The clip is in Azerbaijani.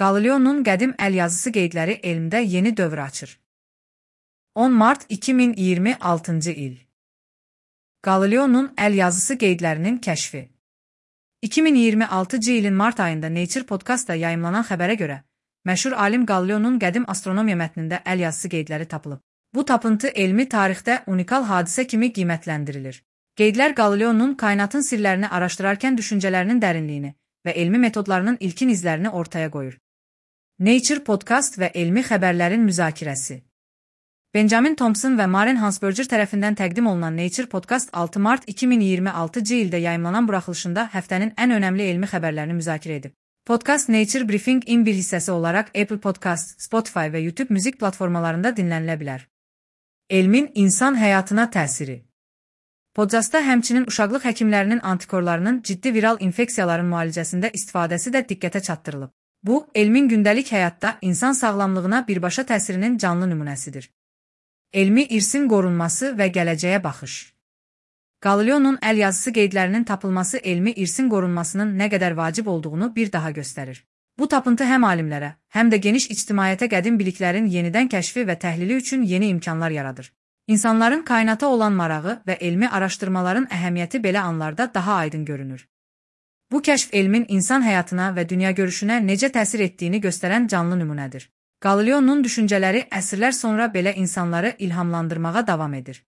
Galileonun qədim əlyazısı qeydləri elmdə yeni dövr açır. 10 mart 2026-cı il. Galileonun əlyazısı qeydlərinin kəşfi. 2026-cı ilin mart ayında Nature podkastda yayımlanan xəbərə görə, məşhur alim Galileonun qədim astronomiya mətnində əlyazısı qeydləri tapılıb. Bu tapıntı elmi tarixdə unikal hadisə kimi qiymətləndirilir. Qeydlər Galileonun kainatın sirlərini araşdırarkən düşüncələrinin dərinliyini və elmi metodlarının ilkin izlərini ortaya qoyur. Nature podkast və elmi xəbərlərin müzakirəsi. Benjamin Thompson və Maren Hansberger tərəfindən təqdim olunan Nature podkast 6 mart 2026-cı ildə yayımlanan buraxılışında həftənin ən önəmli elmi xəbərlərini müzakirə edib. Podkast Nature Briefing-in bir hissəsi olaraq Apple Podcast, Spotify və YouTube müzik platformalarında dinlənilə bilər. Elmin insan həyatına təsiri. Podkastda həmçinin uşaqlıq həkimlərinin antikorlarının ciddi viral infeksiyaların müalicəsində istifadəsi də diqqətə çatdırılıb. Bu, elmin gündəlik həyatda insan sağlamlığına birbaşa təsirinin canlı nümunəsidir. Elmi irsin qorunması və gələcəyə baxış. Galileonun əlyazısı qeydlərinin tapılması elmi irsin qorunmasının nə qədər vacib olduğunu bir daha göstərir. Bu tapıntı həm alimlərə, həm də geniş ictimaiyyətə qədim biliklərin yenidən kəşfi və təhlili üçün yeni imkanlar yaradır. İnsanların kainata olan marağı və elmi araşdırmaların əhəmiyyəti belə anlarda daha aydın görünür. Bu kəşf elmin insan həyatına və dünyagörüşünə necə təsir etdiyini göstərən canlı nümunədir. Galileonun düşüncələri əsrlər sonra belə insanları ilhamlandırmağa davam edir.